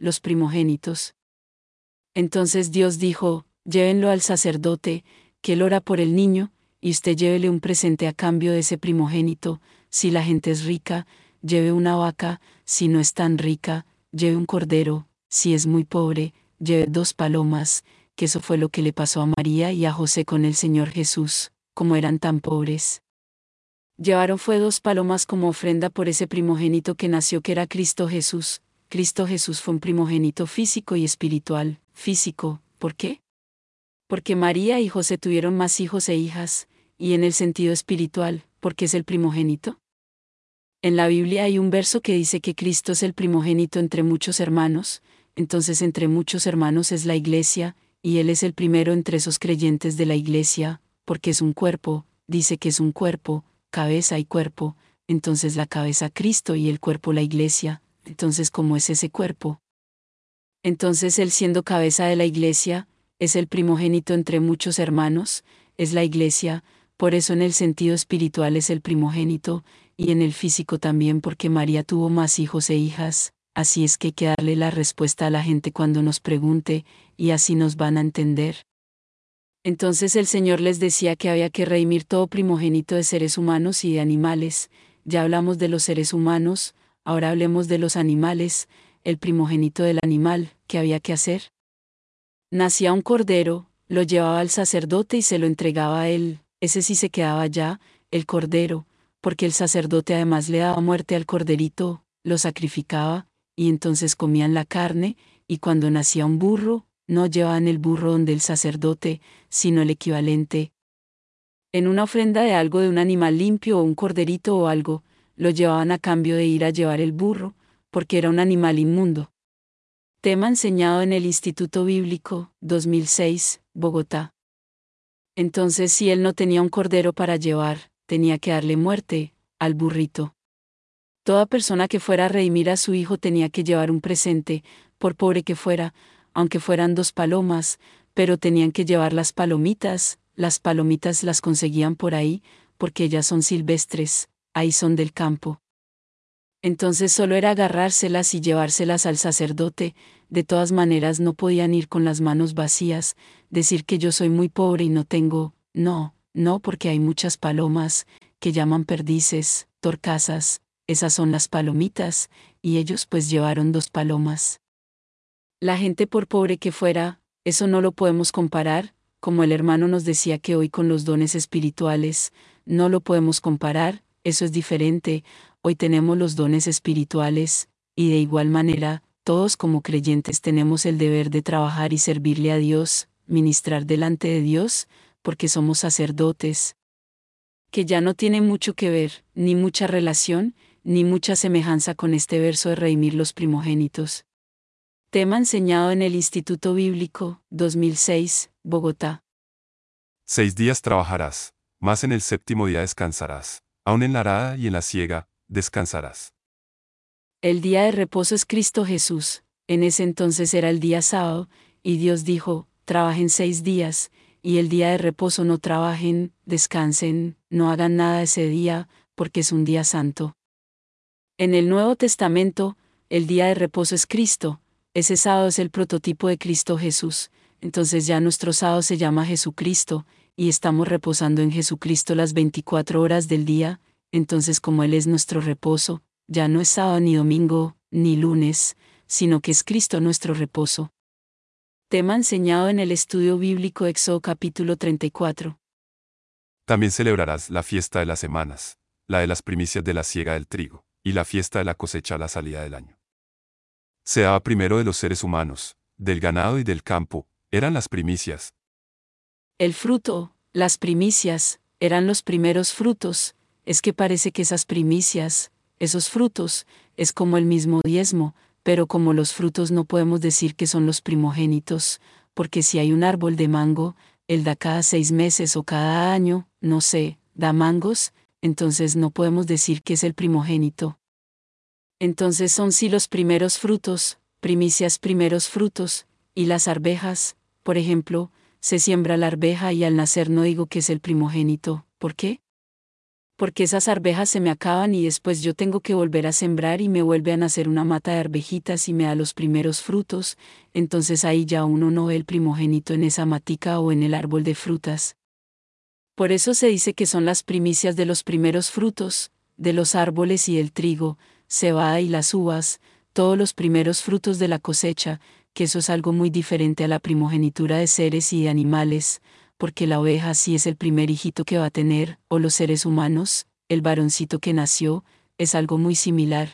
los primogénitos. Entonces Dios dijo, llévenlo al sacerdote, que él ora por el niño, y usted llévele un presente a cambio de ese primogénito. Si la gente es rica, lleve una vaca; si no es tan rica, lleve un cordero; si es muy pobre, lleve 2 palomas, que eso fue lo que le pasó a María y a José con el Señor Jesús, como eran tan pobres. Llevaron 2 palomas como ofrenda por ese primogénito que nació, que era Cristo Jesús. Cristo Jesús fue un primogénito físico y espiritual. Físico, ¿por qué? Porque María y José tuvieron más hijos e hijas, y en el sentido espiritual, porque es el primogénito. En la Biblia hay un verso que dice que Cristo es el primogénito entre muchos hermanos; entonces entre muchos hermanos es la iglesia, y Él es el primero entre esos creyentes de la iglesia, porque es un cuerpo, dice que es un cuerpo, cabeza y cuerpo; entonces la cabeza Cristo y el cuerpo la iglesia. Entonces, ¿cómo es ese cuerpo? Entonces Él, siendo cabeza de la iglesia, es el primogénito entre muchos hermanos, es la iglesia; por eso en el sentido espiritual es el primogénito, y en el físico también, porque María tuvo más hijos e hijas. Así es que hay que darle la respuesta a la gente cuando nos pregunte, y así nos van a entender. Entonces el Señor les decía que había que redimir todo primogénito de seres humanos y de animales. Ya hablamos de los seres humanos, ahora hablemos de los animales. El primogénito del animal, ¿qué había que hacer? Nacía un cordero, lo llevaba al sacerdote y se lo entregaba a él; ese sí se quedaba allá, el cordero, porque el sacerdote además le daba muerte al corderito, lo sacrificaba, y entonces comían la carne. Y cuando nacía un burro, no llevaban el burro donde el sacerdote, sino el equivalente. En una ofrenda de algo, de un animal limpio o un corderito o algo, lo llevaban a cambio de ir a llevar el burro, porque era un animal inmundo. Tema enseñado en el Instituto Bíblico, 2006, Bogotá. Entonces, si él no tenía un cordero para llevar, tenía que darle muerte al burrito. Toda persona que fuera a redimir a su hijo tenía que llevar un presente, por pobre que fuera, aunque fueran 2 palomas, pero tenían que llevar las palomitas. Las palomitas las conseguían por ahí, porque ellas son silvestres, ahí son del campo. Entonces solo era agarrárselas y llevárselas al sacerdote; de todas maneras no podían ir con las manos vacías, decir que yo soy muy pobre y no tengo. No, porque hay muchas palomas, que llaman perdices, torcasas, esas son las palomitas, y ellos pues llevaron 2 palomas. La gente, por pobre que fuera, eso no lo podemos comparar, como el hermano nos decía que hoy con los dones espirituales, no lo podemos comparar, eso es diferente. Hoy tenemos los dones espirituales, y de igual manera, todos como creyentes tenemos el deber de trabajar y servirle a Dios, ministrar delante de Dios, porque somos sacerdotes. Que ya no tiene mucho que ver, ni mucha relación, ni mucha semejanza con este verso de redimir los primogénitos. Tema enseñado en el Instituto Bíblico, 2006, Bogotá. 6 días trabajarás, mas en el 7º día descansarás. Aun en la arada y en la siega, descansarás. El día de reposo es Cristo Jesús. En ese entonces era el día sábado, y Dios dijo, trabajen 6 días, y el día de reposo no trabajen, descansen, no hagan nada ese día, porque es un día santo. En el Nuevo Testamento, el día de reposo es Cristo; ese sábado es el prototipo de Cristo Jesús. Entonces ya nuestro sábado se llama Jesucristo, y estamos reposando en Jesucristo las 24 horas del día. Entonces, como Él es nuestro reposo, ya no es sábado ni domingo, ni lunes, sino que es Cristo nuestro reposo. Tema enseñado en el estudio bíblico Éxodo capítulo 34. También celebrarás la fiesta de las semanas, la de las primicias de la siega del trigo, y la fiesta de la cosecha a la salida del año. Se daba primero de los seres humanos, del ganado y del campo, eran las primicias. El fruto, las primicias, eran los primeros frutos. Es que parece que esas primicias, esos frutos, es como el mismo diezmo, pero como los frutos no podemos decir que son los primogénitos, porque si hay un árbol de mango, él da cada 6 meses o cada año, no sé, da mangos, entonces no podemos decir que es el primogénito. Entonces son sí los primeros frutos, primicias, primeros frutos. Y las arvejas, por ejemplo, se siembra la arveja y al nacer no digo que es el primogénito. ¿Por qué? porque esas arvejas se me acaban y después yo tengo que volver a sembrar y me vuelve a nacer una mata de arvejitas y me da los primeros frutos, entonces ahí ya uno no ve el primogénito en esa matica o en el árbol de frutas. Por eso se dice que son las primicias de los primeros frutos, de los árboles y del trigo, cebada y las uvas, todos los primeros frutos de la cosecha, que eso es algo muy diferente a la primogenitura de seres y de animales, porque la oveja sí es el primer hijito que va a tener, o los seres humanos, el varoncito que nació, es algo muy similar.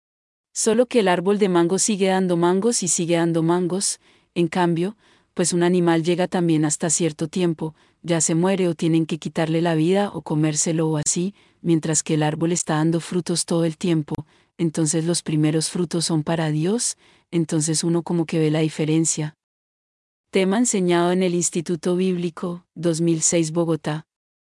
Solo que el árbol de mango sigue dando mangos y sigue dando mangos, en cambio, pues un animal llega también hasta cierto tiempo, ya se muere o tienen que quitarle la vida o comérselo o así, mientras que el árbol está dando frutos todo el tiempo, entonces los primeros frutos son para Dios, entonces uno como que ve la diferencia. Tema enseñado en el Instituto Bíblico, 2006 Bogotá.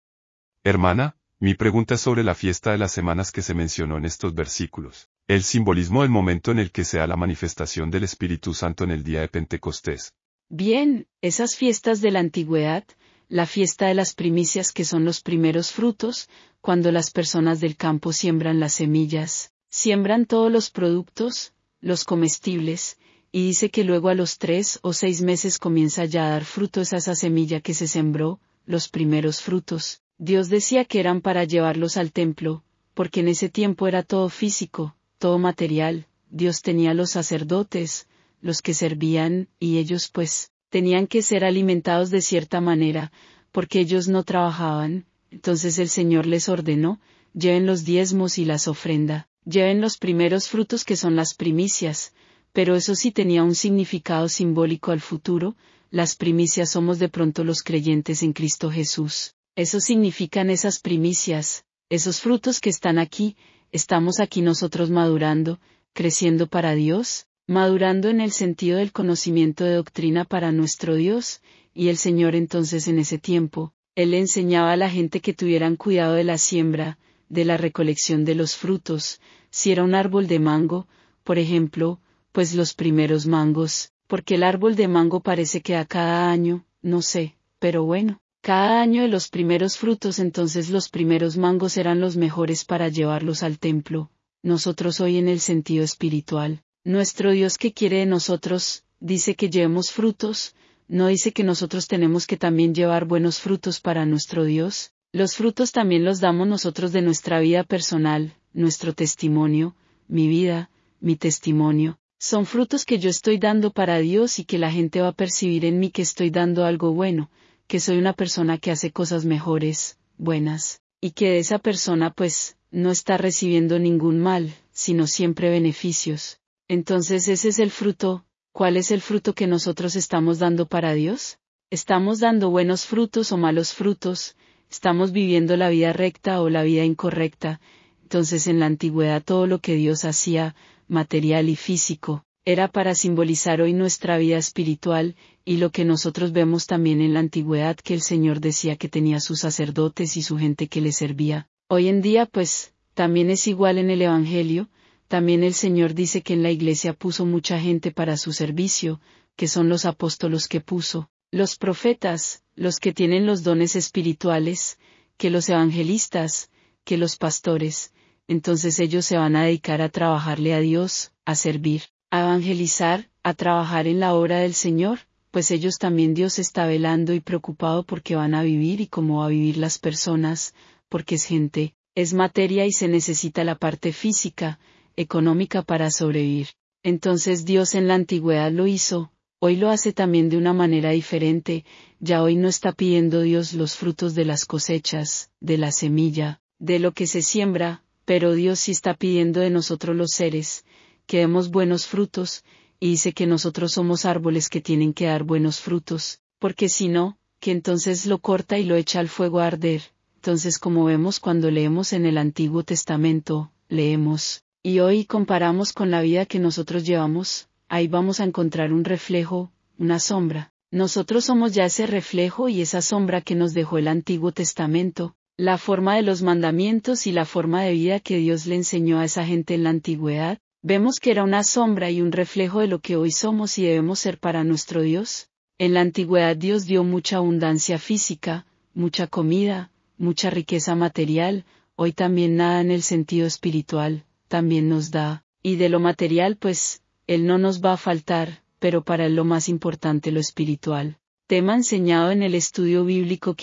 Hermana, mi pregunta es sobre la fiesta de las semanas que se mencionó en estos versículos. El simbolismo del momento en el que se da la manifestación del Espíritu Santo en el día de Pentecostés. Bien, esas fiestas de la antigüedad, la fiesta de las primicias que son los primeros frutos, cuando las personas del campo siembran las semillas, siembran todos los productos, los comestibles, y dice que luego a los 3 o 6 meses comienza ya a dar frutos a esa semilla que se sembró, los primeros frutos. Dios decía que eran para llevarlos al templo, porque en ese tiempo era todo físico, todo material, Dios tenía los sacerdotes, los que servían, y ellos pues, tenían que ser alimentados de cierta manera, porque ellos no trabajaban, entonces el Señor les ordenó, lleven los diezmos y las ofrenda, lleven los primeros frutos que son las primicias, pero eso sí tenía un significado simbólico al futuro, las primicias somos de pronto los creyentes en Cristo Jesús, eso significan esas primicias, esos frutos que están aquí, estamos aquí nosotros madurando, creciendo para Dios, madurando en el sentido del conocimiento de doctrina para nuestro Dios, y el Señor entonces en ese tiempo, Él le enseñaba a la gente que tuvieran cuidado de la siembra, de la recolección de los frutos, si era un árbol de mango, por ejemplo, pues los primeros mangos, porque el árbol de mango parece que da cada año, no sé, pero bueno, cada año de los primeros frutos entonces los primeros mangos eran los mejores para llevarlos al templo, nosotros hoy en el sentido espiritual. Nuestro Dios que quiere de nosotros, dice que llevemos frutos, no dice que nosotros tenemos que también llevar buenos frutos para nuestro Dios, los frutos también los damos nosotros de nuestra vida personal, nuestro testimonio, mi vida, mi testimonio, son frutos que yo estoy dando para Dios y que la gente va a percibir en mí que estoy dando algo bueno, que soy una persona que hace cosas mejores, buenas, y que de esa persona pues, no está recibiendo ningún mal, sino siempre beneficios. Entonces ese es el fruto. ¿Cuál es el fruto que nosotros estamos dando para Dios? ¿Estamos dando buenos frutos o malos frutos? ¿Estamos viviendo la vida recta o la vida incorrecta? Entonces en la antigüedad todo lo que Dios hacía, material y físico, era para simbolizar hoy nuestra vida espiritual, y lo que nosotros vemos también en la antigüedad que el Señor decía que tenía sus sacerdotes y su gente que le servía. Hoy en día pues, también es igual en el Evangelio. También el Señor dice que en la iglesia puso mucha gente para su servicio, que son los apóstolos que puso, los profetas, los que tienen los dones espirituales, que los evangelistas, que los pastores, entonces ellos se van a dedicar a trabajarle a Dios, a servir, a evangelizar, a trabajar en la obra del Señor, pues ellos también Dios está velando y preocupado porque van a vivir y cómo va a vivir las personas, porque es gente, es materia y se necesita la parte física, económica para sobrevivir. Entonces Dios en la antigüedad lo hizo, hoy lo hace también de una manera diferente, ya hoy no está pidiendo Dios los frutos de las cosechas, de la semilla, de lo que se siembra, pero Dios sí está pidiendo de nosotros los seres, que demos buenos frutos, y dice que nosotros somos árboles que tienen que dar buenos frutos, porque si no, que entonces lo corta y lo echa al fuego a arder. Entonces como vemos cuando leemos en el Antiguo Testamento, leemos, y hoy comparamos con la vida que nosotros llevamos, ahí vamos a encontrar un reflejo, una sombra. Nosotros somos ya ese reflejo y esa sombra que nos dejó el Antiguo Testamento, la forma de los mandamientos y la forma de vida que Dios le enseñó a esa gente en la antigüedad. Vemos que era una sombra y un reflejo de lo que hoy somos y debemos ser para nuestro Dios. En la antigüedad Dios dio mucha abundancia física, mucha comida, mucha riqueza material, hoy también nada en el sentido espiritual, también nos da, y de lo material pues, Él no nos va a faltar, pero para Él lo más importante lo espiritual. Tema enseñado en el estudio bíblico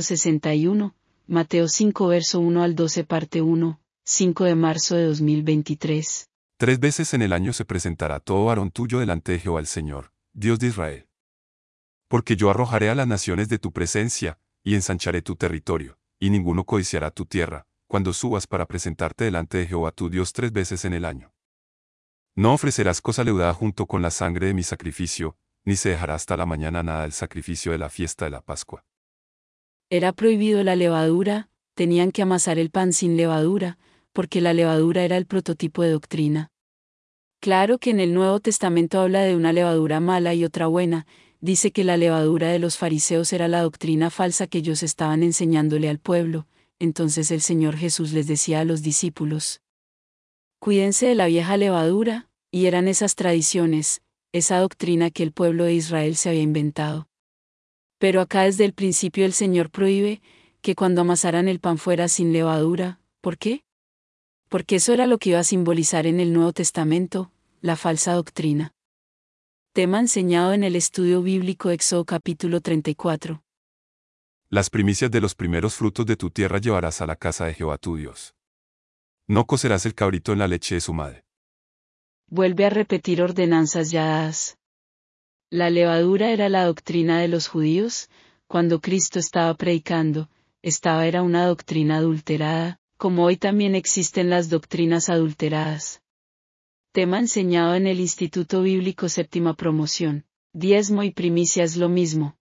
561, Mateo 5 verso 1 al 12 parte 1, 5 de marzo de 2023. 3 veces en el año se presentará todo varón tuyo delante de Jehová el Señor, Dios de Israel. Porque yo arrojaré a las naciones de tu presencia, y ensancharé tu territorio, y ninguno codiciará tu tierra, cuando subas para presentarte delante de Jehová tu Dios 3 veces en el año. No ofrecerás cosa leudada junto con la sangre de mi sacrificio, ni se dejará hasta la mañana nada del sacrificio de la fiesta de la Pascua. Era prohibido la levadura, tenían que amasar el pan sin levadura, porque la levadura era el prototipo de doctrina. Claro que en el Nuevo Testamento habla de una levadura mala y otra buena, dice que la levadura de los fariseos era la doctrina falsa que ellos estaban enseñándole al pueblo, entonces el Señor Jesús les decía a los discípulos: cuídense de la vieja levadura, y eran esas tradiciones, esa doctrina que el pueblo de Israel se había inventado. Pero acá desde el principio el Señor prohíbe que cuando amasaran el pan fuera sin levadura. ¿Por qué? Porque eso era lo que iba a simbolizar en el Nuevo Testamento, la falsa doctrina. Tema enseñado en el estudio bíblico Éxodo capítulo 34. Las primicias de los primeros frutos de tu tierra llevarás a la casa de Jehová tu Dios. No cocerás el cabrito en la leche de su madre. Vuelve a repetir ordenanzas ya dadas. La levadura era la doctrina de los judíos, cuando Cristo estaba predicando, era una doctrina adulterada, como hoy también existen las doctrinas adulteradas. Tema enseñado en el Instituto Bíblico Séptima Promoción. Diezmo y primicia es lo mismo.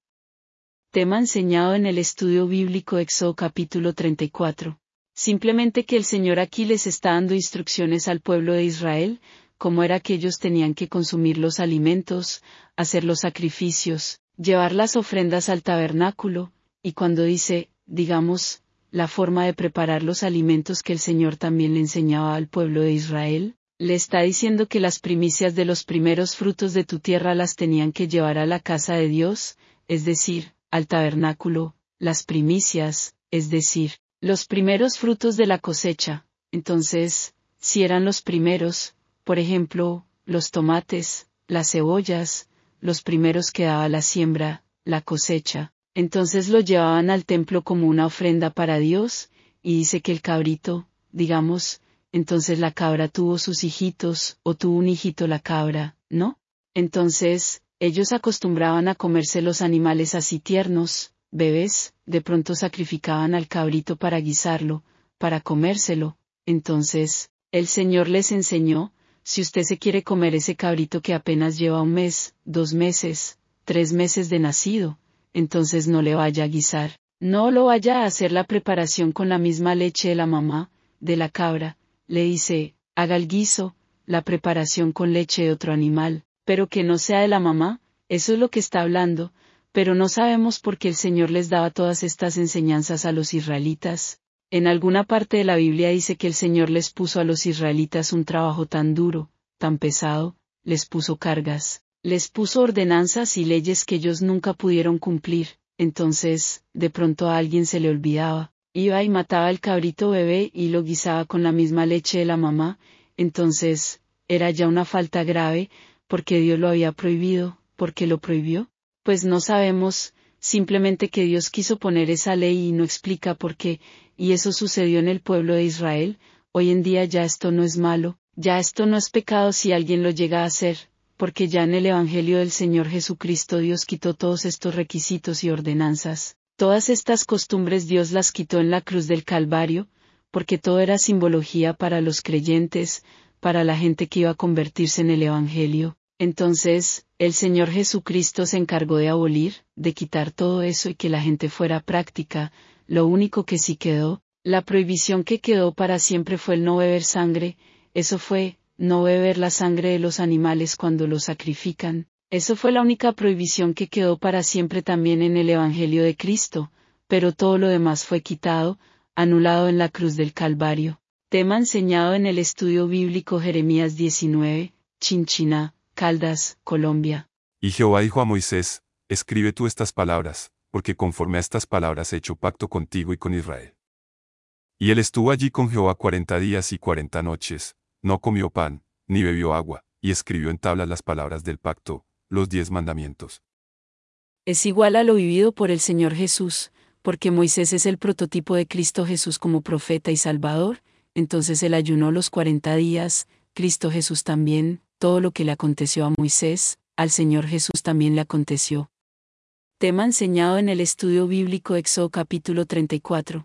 Tema enseñado en el estudio bíblico Éxodo capítulo 34. Simplemente que el Señor aquí les está dando instrucciones al pueblo de Israel, cómo era que ellos tenían que consumir los alimentos, hacer los sacrificios, llevar las ofrendas al tabernáculo, y cuando dice, digamos, la forma de preparar los alimentos que el Señor también le enseñaba al pueblo de Israel, le está diciendo que las primicias de los primeros frutos de tu tierra las tenían que llevar a la casa de Dios, es decir, al tabernáculo, las primicias, es decir, los primeros frutos de la cosecha. Entonces, si eran los primeros, por ejemplo, los tomates, las cebollas, los primeros que daba la siembra, la cosecha, entonces lo llevaban al templo como una ofrenda para Dios, y dice que el cabrito, digamos, entonces la cabra tuvo sus hijitos, o tuvo un hijito la cabra, ¿no? Entonces, ellos acostumbraban a comerse los animales así tiernos, bebés, de pronto sacrificaban al cabrito para guisarlo, para comérselo. Entonces, el Señor les enseñó, si usted se quiere comer ese cabrito que apenas lleva 1 mes, 2 meses, 3 meses de nacido, entonces no le vaya a guisar, no lo vaya a hacer la preparación con la misma leche de la mamá, de la cabra, le dice, haga el guiso, la preparación con leche de otro animal, pero que no sea de la mamá, eso es lo que está hablando, pero no sabemos por qué el Señor les daba todas estas enseñanzas a los israelitas. En alguna parte de la Biblia dice que el Señor les puso a los israelitas un trabajo tan duro, tan pesado, les puso cargas, les puso ordenanzas y leyes que ellos nunca pudieron cumplir, entonces, de pronto a alguien se le olvidaba, iba y mataba al cabrito bebé y lo guisaba con la misma leche de la mamá, entonces, era ya una falta grave, porque Dios lo había prohibido. ¿Por qué lo prohibió? Pues no sabemos, simplemente que Dios quiso poner esa ley y no explica por qué, y eso sucedió en el pueblo de Israel. Hoy en día ya esto no es malo, ya esto no es pecado si alguien lo llega a hacer, porque ya en el Evangelio del Señor Jesucristo Dios quitó todos estos requisitos y ordenanzas, todas estas costumbres Dios las quitó en la cruz del Calvario, porque todo era simbología para los creyentes, para la gente que iba a convertirse en el Evangelio. Entonces, el Señor Jesucristo se encargó de abolir, de quitar todo eso y que la gente fuera práctica. Lo único que sí quedó, la prohibición que quedó para siempre fue el no beber sangre, eso fue, no beber la sangre de los animales cuando los sacrifican, eso fue la única prohibición que quedó para siempre también en el Evangelio de Cristo, pero todo lo demás fue quitado, anulado en la cruz del Calvario. Tema enseñado en el estudio bíblico Jeremías 19, Chinchiná, Caldas, Colombia. Y Jehová dijo a Moisés, escribe tú estas palabras, porque conforme a estas palabras he hecho pacto contigo y con Israel. Y él estuvo allí con Jehová 40 días y 40 noches, no comió pan, ni bebió agua, y escribió en tablas las palabras del pacto, los 10 mandamientos. Es igual a lo vivido por el Señor Jesús, porque Moisés es el prototipo de Cristo Jesús como profeta y Salvador, entonces él ayunó los 40 días, Cristo Jesús también, todo lo que le aconteció a Moisés, al Señor Jesús también le aconteció. Tema enseñado en el estudio bíblico Éxodo capítulo 34.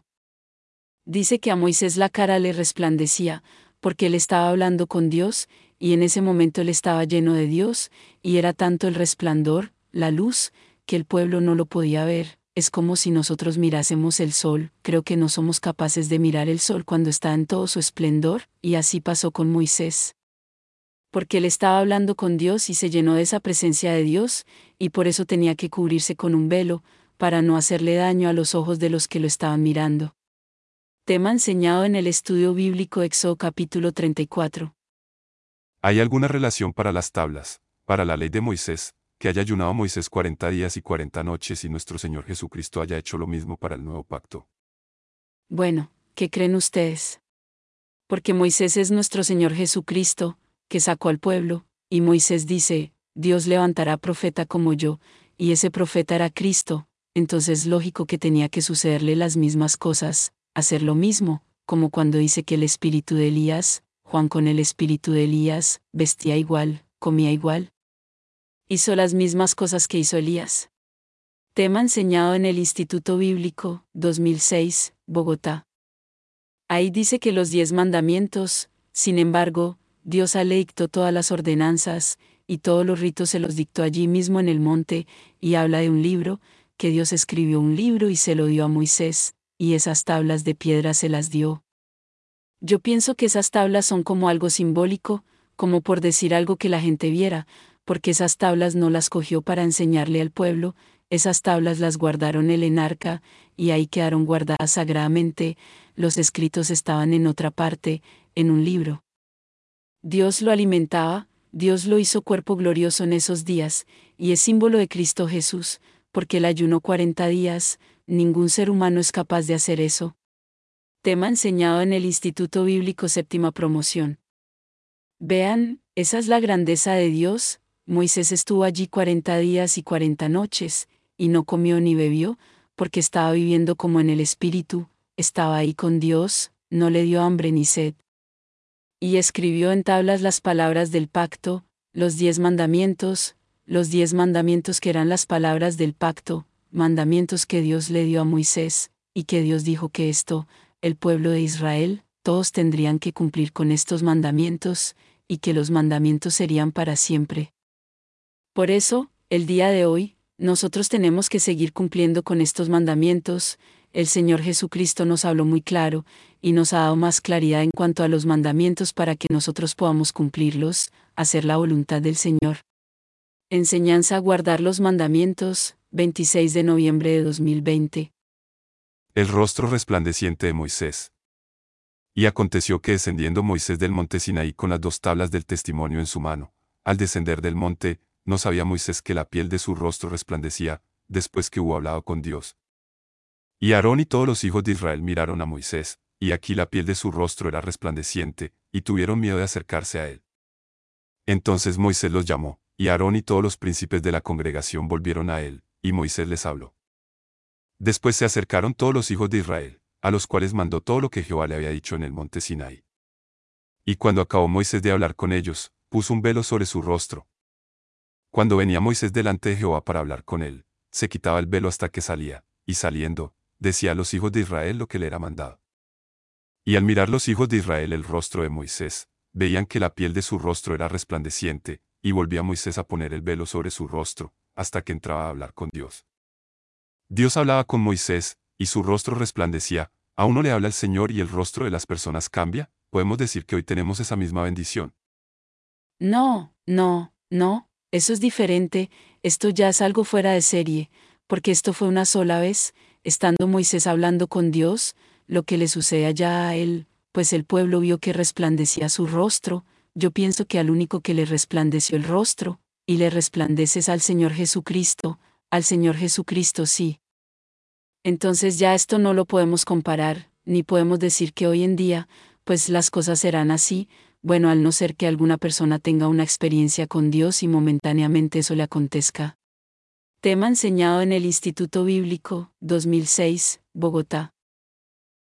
Dice que a Moisés la cara le resplandecía, porque él estaba hablando con Dios, y en ese momento él estaba lleno de Dios, y era tanto el resplandor, la luz, que el pueblo no lo podía ver. Es como si nosotros mirásemos el sol, creo que no somos capaces de mirar el sol cuando está en todo su esplendor, y así pasó con Moisés. Porque él estaba hablando con Dios y se llenó de esa presencia de Dios, y por eso tenía que cubrirse con un velo, para no hacerle daño a los ojos de los que lo estaban mirando. Tema enseñado en el estudio bíblico Éxodo capítulo 34. ¿Hay alguna relación para las tablas, para la ley de Moisés, que haya ayunado Moisés 40 días y 40 noches y nuestro Señor Jesucristo haya hecho lo mismo para el nuevo pacto? Bueno, ¿qué creen ustedes? Porque Moisés es nuestro Señor Jesucristo, que sacó al pueblo, y Moisés dice, Dios levantará profeta como yo, y ese profeta era Cristo, entonces lógico que tenía que sucederle las mismas cosas, hacer lo mismo, como cuando dice que el espíritu de Elías, Juan con el espíritu de Elías, vestía igual, comía igual. Hizo las mismas cosas que hizo Elías. Tema enseñado en el Instituto Bíblico, 2006, Bogotá. Ahí dice que los 10 mandamientos, sin embargo, Dios le dictó todas las ordenanzas, y todos los ritos se los dictó allí mismo en el monte, y habla de un libro, que Dios escribió un libro y se lo dio a Moisés, y esas tablas de piedra se las dio. Yo pienso que esas tablas son como algo simbólico, como por decir algo que la gente viera, porque esas tablas no las cogió para enseñarle al pueblo, esas tablas las guardaron él en arca, y ahí quedaron guardadas sagradamente, los escritos estaban en otra parte, en un libro. Dios lo alimentaba, Dios lo hizo cuerpo glorioso en esos días, y es símbolo de Cristo Jesús, porque él ayunó 40 días, ningún ser humano es capaz de hacer eso. Tema enseñado en el Instituto Bíblico Séptima Promoción. Vean, esa es la grandeza de Dios. Moisés estuvo allí 40 días y 40 noches, y no comió ni bebió, porque estaba viviendo como en el Espíritu, estaba ahí con Dios, no le dio hambre ni sed. Y escribió en tablas las palabras del pacto, los 10 mandamientos, los 10 mandamientos que eran las palabras del pacto, mandamientos que Dios le dio a Moisés, y que Dios dijo que el pueblo de Israel, todos tendrían que cumplir con estos mandamientos, y que los mandamientos serían para siempre. Por eso, el día de hoy, nosotros tenemos que seguir cumpliendo con estos mandamientos. El Señor Jesucristo nos habló muy claro, y nos ha dado más claridad en cuanto a los mandamientos para que nosotros podamos cumplirlos, hacer la voluntad del Señor. Enseñanza a guardar los mandamientos, 26 de noviembre de 2020. El rostro resplandeciente de Moisés. Y aconteció que descendiendo Moisés del monte Sinaí con las 2 tablas del testimonio en su mano, al descender del monte, no sabía Moisés que la piel de su rostro resplandecía, después que hubo hablado con Dios. Y Aarón y todos los hijos de Israel miraron a Moisés, y aquí la piel de su rostro era resplandeciente, y tuvieron miedo de acercarse a él. Entonces Moisés los llamó, y Aarón y todos los príncipes de la congregación volvieron a él, y Moisés les habló. Después se acercaron todos los hijos de Israel, a los cuales mandó todo lo que Jehová le había dicho en el monte Sinaí. Y cuando acabó Moisés de hablar con ellos, puso un velo sobre su rostro. Cuando venía Moisés delante de Jehová para hablar con él, se quitaba el velo hasta que salía, y saliendo, decía a los hijos de Israel lo que le era mandado. Y al mirar los hijos de Israel el rostro de Moisés, veían que la piel de su rostro era resplandeciente, y volvía Moisés a poner el velo sobre su rostro, hasta que entraba a hablar con Dios. Dios hablaba con Moisés, y su rostro resplandecía. ¿A uno le habla el Señor y el rostro de las personas cambia? Podemos decir que hoy tenemos esa misma bendición. No, eso es diferente, esto ya es algo fuera de serie, porque esto fue una sola vez, estando Moisés hablando con Dios, lo que le sucede allá a él, pues el pueblo vio que resplandecía su rostro, yo pienso que al único que le resplandeció el rostro, y le resplandece es al Señor Jesucristo sí. Entonces ya esto no lo podemos comparar, ni podemos decir que hoy en día, pues las cosas serán así, bueno, al no ser que alguna persona tenga una experiencia con Dios y momentáneamente eso le acontezca. Tema enseñado en el Instituto Bíblico, 2006, Bogotá.